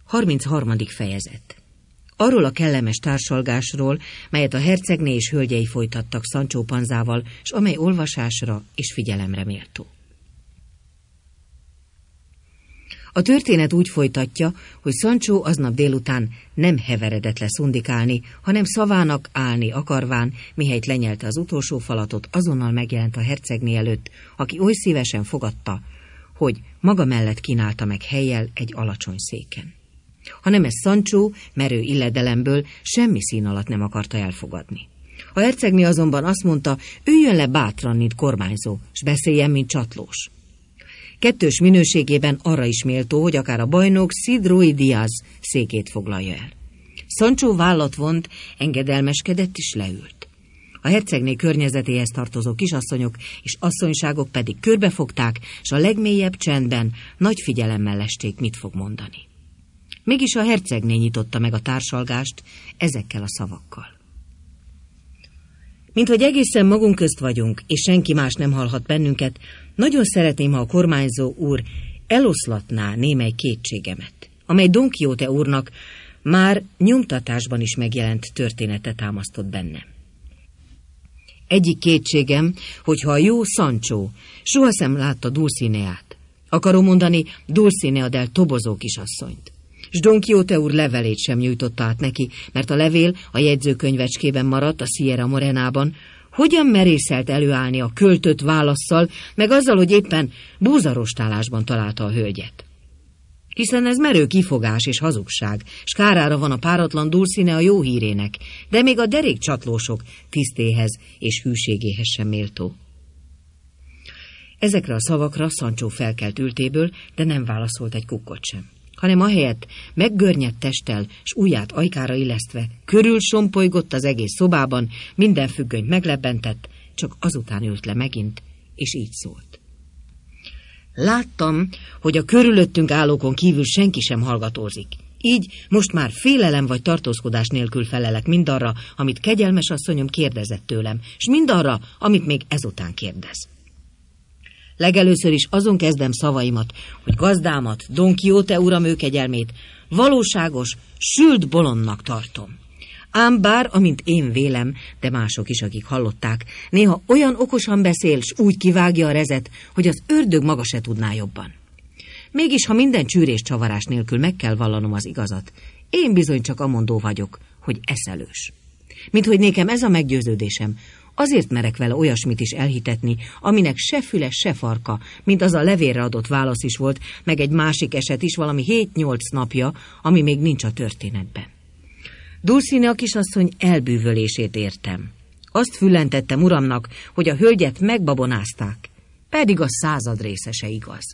33. fejezet. Arról a kellemes társalgásról, melyet a hercegné és hölgyei folytattak Sancho Panzával, s amely olvasásra és figyelemre méltó. A történet úgy folytatja, hogy Sancho aznap délután nem heveredett le szundikálni, hanem szavának állni akarván, mihelyt lenyelte az utolsó falatot, azonnal megjelent a hercegné előtt, aki oly szívesen fogadta, hogy maga mellett kínálta meg hellyel egy alacsony széken. Hanem ez Sancho merő illedelemből semmi szín alatt nem akarta elfogadni. A hercegné azonban azt mondta, üljön le bátran, mint kormányzó, s beszéljen, mint csatlós. Kettős minőségében arra is méltó, hogy akár a bajnok Cid Ruy Díaz székét foglalja el. Sancho vállat vont, engedelmeskedett és leült. A hercegné környezetéhez tartozó kisasszonyok és asszonyságok pedig körbefogták, s a legmélyebb csendben nagy figyelemmel lesték, mit fog mondani. Mégis a hercegné nyitotta meg a társalgást ezekkel a szavakkal. Mint hogy egészen magunk közt vagyunk, és senki más nem hallhat bennünket, nagyon szeretném, ha a kormányzó úr eloszlatná némely kétségemet, amely Don Quixote úrnak már nyomtatásban is megjelent története támasztott bennem. Egyik kétségem, hogyha a jó Sancho sohasem látta Dulcineát, akarom mondani Dulcinea del Toboso kisasszonyt, s Don Quixote úr levelét sem nyújtotta át neki, mert a levél a jegyzőkönyvecskében maradt a Sierra Morenában, hogyan merészelt előállni a költött válasszal, meg azzal, hogy éppen búzarostálásban találta a hölgyet. Hiszen ez merő kifogás és hazugság, s kárára van a páratlan Dulcinea jó hírének, de még a derék csatlósok tisztéhez és hűségéhez sem méltó. Ezekre a szavakra Sancho felkelt ültéből, de nem válaszolt egy kukkot sem, hanem ahelyett meggörnyedt testtel, s ujját ajkára illesztve, körül sompolygott az egész szobában, minden függönyt meglebbentett, csak azután ült le megint, és így szólt. Láttam, hogy a körülöttünk állókon kívül senki sem hallgatózik. Így most már félelem vagy tartózkodás nélkül felelek mindarra, amit kegyelmes asszonyom kérdezett tőlem, s mindarra, amit még ezután kérdez. Legelőször is azon kezdem szavaimat, hogy gazdámat, Don Quixote uram őkegyelmét valóságos, sült bolondnak tartom. Ám bár, amint én vélem, de mások is, akik hallották, néha olyan okosan beszél, s úgy kivágja a rezet, hogy az ördög maga se tudná jobban. Mégis, ha minden csűrés csavarás nélkül meg kell vallanom az igazat, én bizony csak amondó vagyok, hogy eszelős. Mint hogy nékem ez a meggyőződésem, azért merek vele olyasmit is elhitetni, aminek se füle, se farka, mint az a levélre adott válasz is volt, meg egy másik eset is valami 7-8 napja, ami még nincs a történetben. Dulcinea kisasszony elbűvölését értem. Azt füllentettem uramnak, hogy a hölgyet megbabonázták, pedig a 100 részese igaz.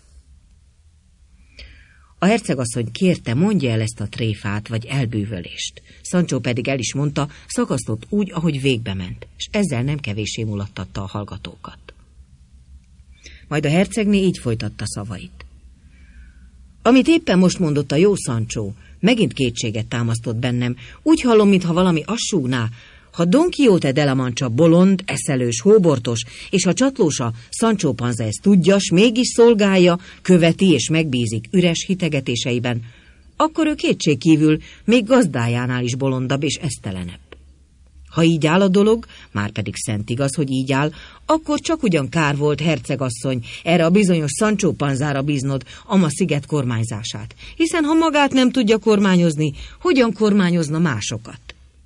A hercegasszony kérte, mondja el ezt a tréfát vagy elbűvölést. Sancho pedig el is mondta, szakasztott úgy, ahogy végbe ment, és ezzel nem kevéssé mulattatta a hallgatókat. Majd a hercegné így folytatta szavait. Amit éppen most mondott a jó Sancho, megint kétséget támasztott bennem. Úgy hallom, mintha valami azt súgná, ha Don Quixote de la Mancha bolond, eszelős, hóbortos, és a csatlósa Sancho Panza ezt tudja, s mégis szolgálja, követi és megbízik üres hitegetéseiben, akkor ő kétségkívül még gazdájánál is bolondabb és esztelenebb. Ha így áll a dolog, már pedig szent igaz, hogy így áll, akkor csak ugyan kár volt, hercegasszony, erre a bizonyos Sancho Panzára bíznod ama sziget kormányzását, hiszen ha magát nem tudja kormányozni, hogyan kormányozna másokat?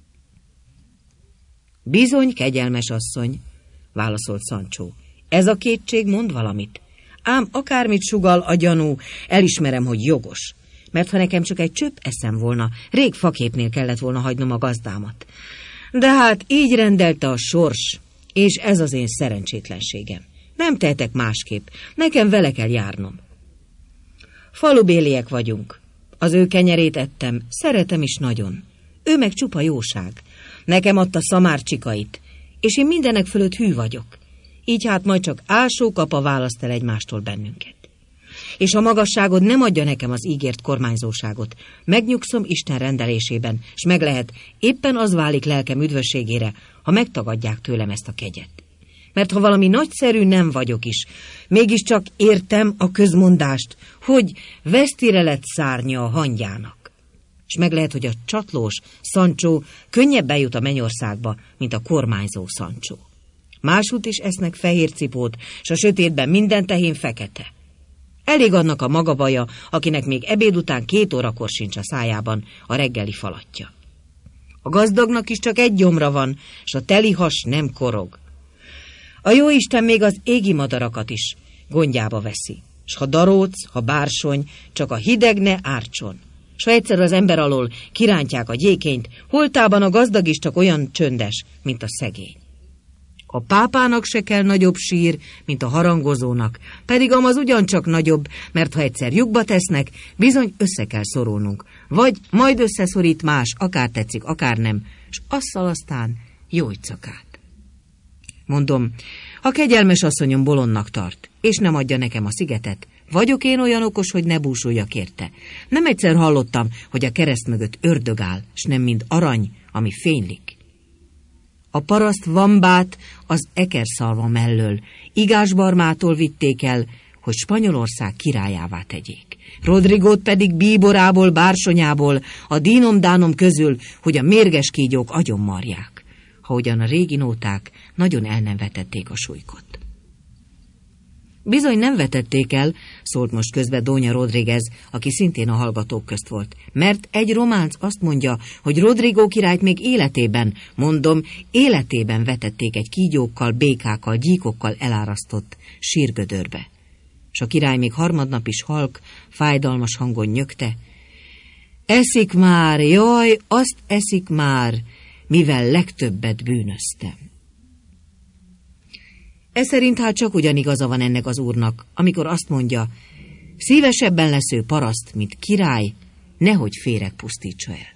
Bizony, kegyelmes asszony, válaszolt Sancho. Ez a kétség mond valamit. Ám akármit sugall a gyanú, elismerem, hogy jogos. Mert ha nekem csak egy csöpp eszem volna, rég faképnél kellett volna hagynom a gazdámat. De hát így rendelte a sors, és ez az én szerencsétlenségem. Nem tehetek másképp, nekem vele kell járnom. Falubéliek vagyunk. Az ő kenyerét ettem, szeretem is nagyon. Ő meg csupa jóság. Nekem adta szamárcsikait, és én mindenek fölött hű vagyok. Így hát majd csak ásókapa választ el egymástól bennünket. És a magasságod nem adja nekem az ígért kormányzóságot. Megnyugszom Isten rendelésében, s meg lehet, éppen az válik lelkem üdvösségére, ha megtagadják tőlem ezt a kegyet. Mert ha valami nagyszerű nem vagyok is, mégiscsak értem a közmondást, hogy vesztire lett szárnya a hangyának. és meg lehet, hogy a csatlós Sancho könnyebben jut a mennyországba, mint a kormányzó Sancho. Másút is esznek fehér cipót, és a sötétben minden tehén fekete. Elég annak a maga baja, akinek még ebéd után 2 órakor sincs a szájában a reggeli falatja. A gazdagnak is csak egy gyomra van, és a teli has nem korog. A jóisten még az égi madarakat is gondjába veszi, s ha daróc, ha bársony, csak a hideg ne ártson. S ha egyszer az ember alól kirántják a gyékényt, holtában a gazdag is csak olyan csöndes, mint a szegény. A pápának se kell nagyobb sír, mint a harangozónak, pedig amaz ugyancsak nagyobb, mert ha egyszer lyukba tesznek, bizony össze kell szorulnunk. Vagy majd összeszorít más, akár tetszik, akár nem, s asszal aztán jójcakát. Mondom, ha kegyelmes asszonyom bolondnak tart, és nem adja nekem a szigetet, vagyok én olyan okos, hogy ne búsuljak érte. Nem egyszer hallottam, hogy a kereszt mögött ördög áll, s nem mind arany, ami fénylik. A paraszt Vambát az ekerszalva mellől Igásbarmától vitték el, hogy Spanyolország királyává tegyék. Rodrigót pedig bíborából, bársonyából, a dínom-dánom közül, hogy a mérges kígyók agyonmarják, ha ugyan a régi nóták nagyon el nem vetették a súlykot. Bizony nem vetették el, szólt most közbe Dónya Rodríguez, aki szintén a hallgatók közt volt, mert egy románc azt mondja, hogy Rodrigo királyt még életében, mondom, életében vetették egy kígyókkal, békákkal, gyíkokkal elárasztott sírgödörbe. S a király még harmadnap is halk, fájdalmas hangon nyögte: eszik már, jaj, azt eszik már, mivel legtöbbet bűnöztem. Ez szerint hát csak ugyan igaza van ennek az úrnak, amikor azt mondja, szívesebben lesz ő paraszt, mint király, nehogy féreg pusztítsa el.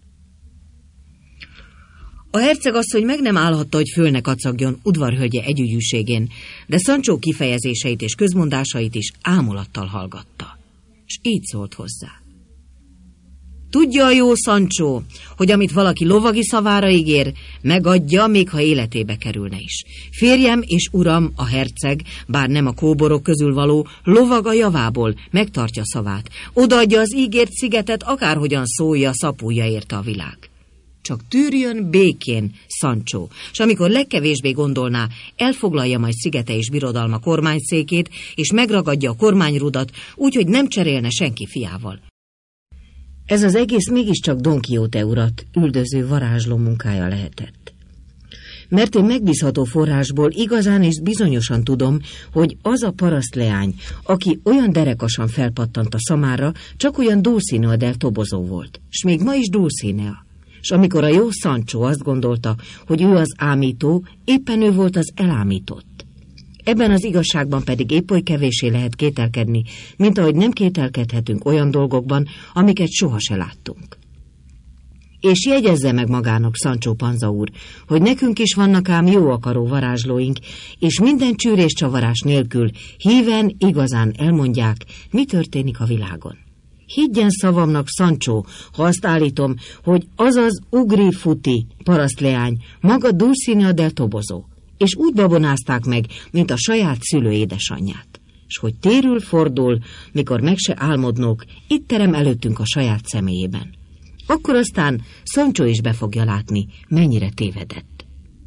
A hercegasszony meg nem állhatta, hogy föl ne kacagjon udvarhölgye együgyűségén, de Sancho kifejezéseit és közmondásait is ámulattal hallgatta, s így szólt hozzá. Tudja a jó Sancho, hogy amit valaki lovagi szavára ígér, megadja, még ha életébe kerülne is. Férjem és uram, a herceg, bár nem a kóborok közül való, lovag a javából, megtartja szavát. Odaadja az ígért szigetet, akárhogyan szólja, szapulja érte a világ. Csak tűrjön békén, Sancho, s amikor legkevésbé gondolná, elfoglalja majd szigete és birodalma kormányszékét, és megragadja a kormányrudat, úgyhogy nem cserélne senki fiával. Ez az egész mégiscsak Don Quixote urat üldöző varázsló munkája lehetett. Mert én megbízható forrásból igazán és bizonyosan tudom, hogy az a parasztleány, aki olyan derekasan felpattant a szamára, csak olyan Dulcinea del Toboso volt, s még ma is Dulcinea. S amikor a jó Sancho azt gondolta, hogy ő az ámító, éppen ő volt az elámított. Ebben az igazságban pedig épp oly kevéssé lehet kételkedni, mint ahogy nem kételkedhetünk olyan dolgokban, amiket soha se láttunk. És jegyezze meg magának, Sancho Panza úr, hogy nekünk is vannak ám jó akaró varázslóink, és minden csűrés csavarás nélkül híven igazán elmondják, mi történik a világon. Higgyen szavamnak, Sancho, ha azt állítom, hogy azaz ugri-futi parasztleány maga Dulcinea del Toboso, és úgy babonázták meg, mint a saját szülő édesanyját. S hogy térül, fordul, mikor meg se álmodnók, itt terem előttünk a saját személyében. Akkor aztán Sancho is be fogja látni, mennyire tévedett.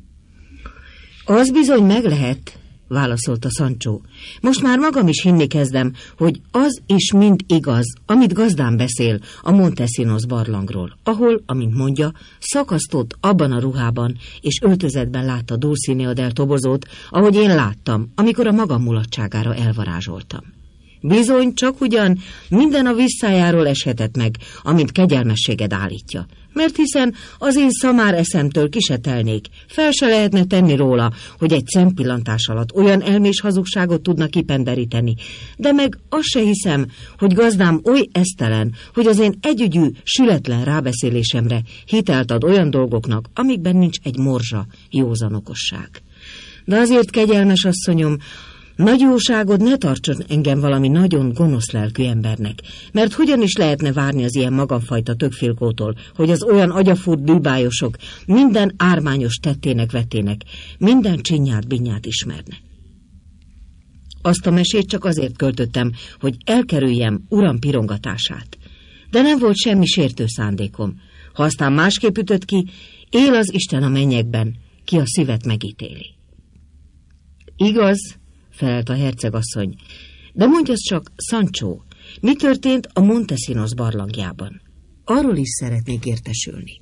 Az bizony meg lehet, válaszolta Sancho. Most már magam is hinni kezdem, hogy az is mind igaz, amit gazdám beszél a Montesinos barlangról, ahol, amint mondja, szakasztott abban a ruhában és öltözetben látta Dulcinea del Tobosót, ahogy én láttam, amikor a magam mulatságára elvarázsoltam. Bizony, csak ugyan minden a visszájáról eshetett meg, amint kegyelmességed állítja, mert hiszen az én szamár eszemtől ki se telnék, fel se lehetne tenni róla, hogy egy szempillantás alatt olyan elmés hazugságot tudna kipenderíteni, de meg azt se hiszem, hogy gazdám oly esztelen, hogy az én együgyű, sületlen rábeszélésemre hitelt ad olyan dolgoknak, amikben nincs egy morzsa józan okosság. De azért, kegyelmes asszonyom, nagy jóságod ne tartson engem valami nagyon gonosz lelkű embernek, mert hogyan is lehetne várni az ilyen magamfajta tökfilkótól, hogy az olyan agyafúrt bűbájosok minden ármányos tettének vettének, minden csinyát binyát ismerne. Azt a mesét csak azért költöttem, hogy elkerüljem uram pirongatását. de nem volt semmi sértő szándékom. Ha aztán másképp ütött ki, él az Isten a mennyekben, ki a szívet megítéli. Igaz, felelt a hercegasszony, de mondj azt csak, Sancho, mi történt a Montesinos barlangjában? Arról is szeretnék értesülni.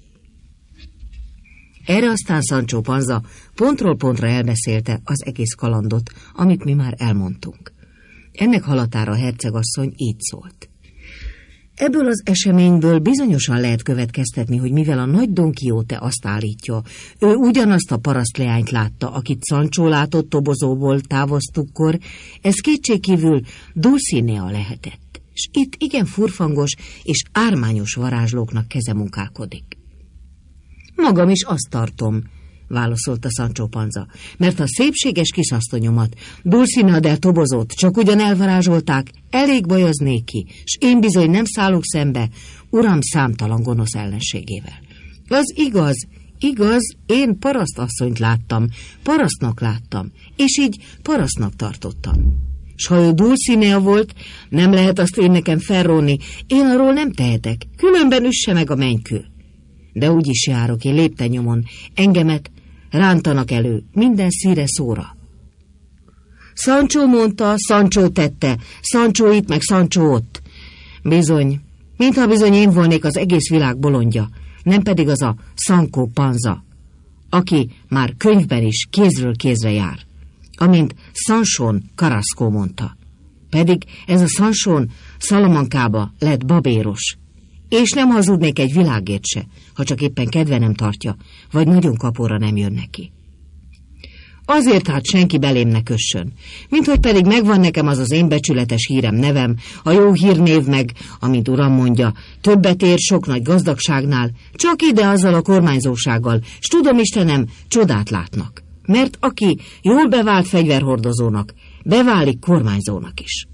Erre aztán Sancho Panza pontról pontra elbeszélte az egész kalandot, amit mi már elmondtunk. Ennek halatára a hercegasszony így szólt. Ebből az eseményből bizonyosan lehet következtetni, hogy mivel a nagy Don Quixote azt állítja, ő ugyanazt a parasztleányt látta, akit Sancho látott tobozóból távoztukkor, ez kétségkívül Dulcinea lehetett, s itt igen furfangos és ármányos varázslóknak keze munkálkodik. Magam is azt tartom, válaszolta Sancho Panza, mert a szépséges kisasszonyomat, Dulcinea del Tobozót csak ugyan elvarázsolták, elég baj az néki, s én bizony nem szállok szembe uram számtalan gonosz ellenségével. Az igaz, én parasztasszonyt láttam, parasztnak láttam, és így parasztnak tartottam. S ha ő Dulcinea volt, nem lehet azt én nekem felróni, én arról nem tehetek, különben üsse meg a mennykő. De úgy is járok én lépten nyomon, engemet rántanak elő, minden szíre szóra. Sancho mondta, Sancho tette, Sancho itt, meg Sancho ott. Bizony, mintha bizony én volnék az egész világ bolondja, nem pedig az a Sancho Panza, aki már könyvben is kézről kézre jár, amint Sanchón Carrasco mondta. Pedig ez a Sanchón Salamankába lett babéros, és nem hazudnék egy világért se, ha csak éppen kedve nem tartja, vagy nagyon kapóra nem jön neki. Azért hát senki belém ne kössön, minthogy pedig megvan nekem az az én becsületes hírem, nevem, a jó hírnév meg, amint uram mondja, többet ér sok nagy gazdagságnál, csak ide azzal a kormányzósággal, s tudom Istenem, csodát látnak, mert aki jól bevált fegyverhordozónak, beválik kormányzónak is.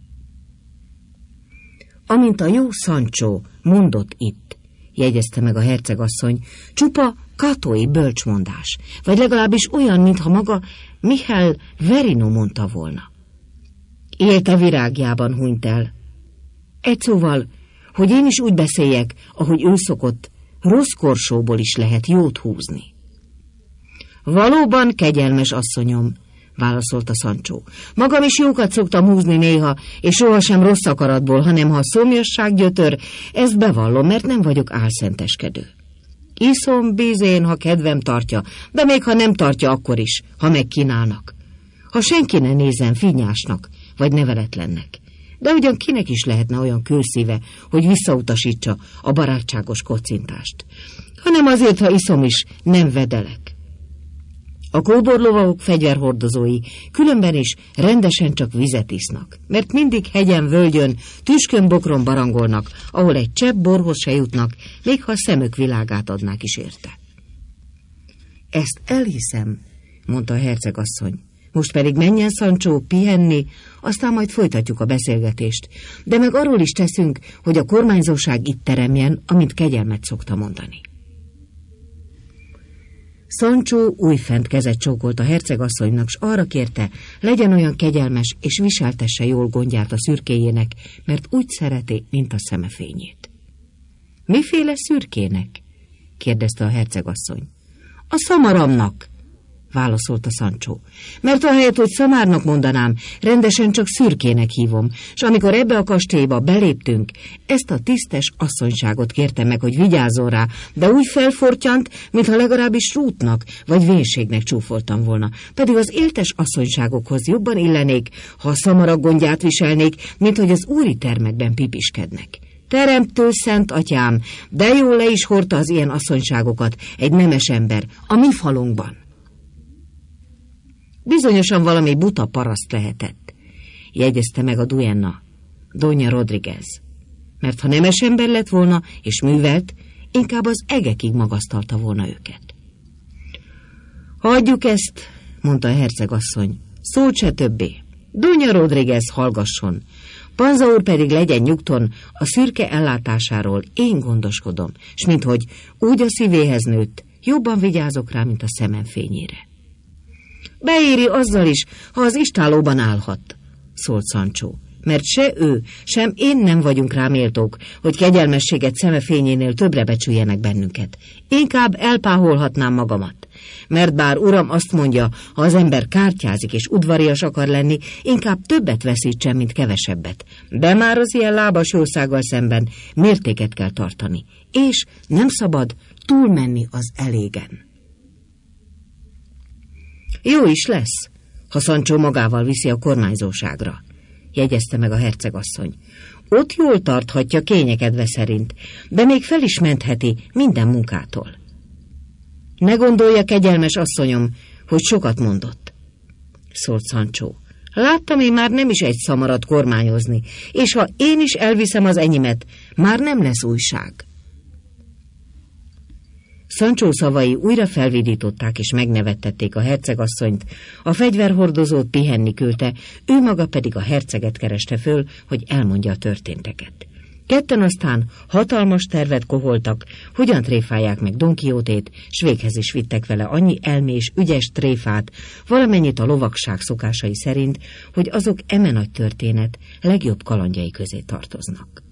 Amint a jó Sancho mondott itt, jegyezte meg a hercegasszony, csupa katói bölcsmondás, vagy legalábbis olyan, mintha maga Michel Verino mondta volna. Élt a virágjában hunyt el. Egy szóval, hogy én is úgy beszéljek, ahogy ő szokott, rossz korsóból is lehet jót húzni. Valóban, kegyelmes asszonyom, válaszolta Sancho. Magam is jókat szoktam húzni néha, és sohasem rossz akaratból, hanem ha a szomjasság gyötör, ezt bevallom, mert nem vagyok álszenteskedő. Iszom bízén, ha kedvem tartja, de még ha nem tartja, akkor is, ha megkínálnak. Ha senki ne nézzen finnyásnak, vagy neveletlennek. De ugyan kinek is lehetne olyan kőszíve, hogy visszautasítsa a barátságos kocintást. Hanem azért, ha iszom is, nem vedelek. A kóborlovagok fegyverhordozói különben is rendesen csak vizet isznak, mert mindig hegyen, völgyön, tüskön, bokron barangolnak, ahol egy csepp borhoz se jutnak, még ha a szemük világát adnák is érte. Ezt elhiszem, mondta a hercegasszony. Most pedig menjen Sancho pihenni, aztán majd folytatjuk a beszélgetést, de meg arról is teszünk, hogy a kormányzóság itt teremjen, amint kegyelmet szokta mondani. Sancho újfent kezet csókolt a hercegasszonynak, s arra kérte, legyen olyan kegyelmes, és viseltesse jól gondját a szürkéjének, mert úgy szereti, mint a szemefényét. Miféle szürkének? kérdezte a hercegasszony. A szamaramnak, válaszolta Sancho, mert ahelyett, hogy szamárnak mondanám, rendesen csak szürkének hívom, s amikor ebbe a kastélyba beléptünk, ezt a tisztes asszonyságot kértem meg, hogy vigyázzon rá, de úgy felfortyant, mintha legalábbis rútnak vagy vénségnek csúfoltam volna, pedig az éltes asszonyságokhoz jobban illenék, ha a szamarak gondját viselnék, mint hogy az úri termekben pipiskednek. Teremtő szent atyám, de jól le is hordta az ilyen asszonyságokat egy nemes ember a mi falunkban. Bizonyosan valami buta paraszt lehetett, jegyezte meg a duenna, Doña Rodriguez, mert ha nemes ember lett volna és művelt, inkább az egekig magasztalta volna őket. Hagyjuk ezt, mondta a hercegasszony, szót se többé. Doña Rodriguez hallgasson, Panza úr pedig legyen nyugton, a szürke ellátásáról én gondoskodom, s minthogy úgy a szívéhez nőtt, jobban vigyázok rá, mint a szemem fényére. Beéri azzal is, ha az istállóban állhat, szólt Sancho, mert se ő, sem én nem vagyunk rá méltók, hogy kegyelmességet szeme fényénél többre becsüljenek bennünket. Inkább elpáholhatnám magamat. Mert bár uram azt mondja, ha az ember kártyázik és udvarias akar lenni, inkább többet veszítsen, mint kevesebbet. De már az ilyen lábas jószággal szemben mértéket kell tartani, és nem szabad túlmenni az elégen. Jó is lesz, ha Sancho magával viszi a kormányzóságra, jegyezte meg a hercegasszony. Ott jól tarthatja kényekedve szerint, de még fel is mentheti minden munkától. Ne gondolja, kegyelmes asszonyom, hogy sokat mondott, szólt Sancho. Láttam én már nem is egy szamarat kormányozni, és ha én is elviszem az enyémet, már nem lesz újság. Sancho szavai újra felvidították és megnevettették a hercegasszonyt, a fegyverhordozót pihenni küldte, ő maga pedig a herceget kereste föl, hogy elmondja a történteket. Ketten aztán hatalmas tervet koholtak, hogyan tréfálják meg Don Quixotét, s véghez is vittek vele annyi elmés, ügyes tréfát, valamennyit a lovagság szokásai szerint, hogy azok eme nagy történet legjobb kalandjai közé tartoznak.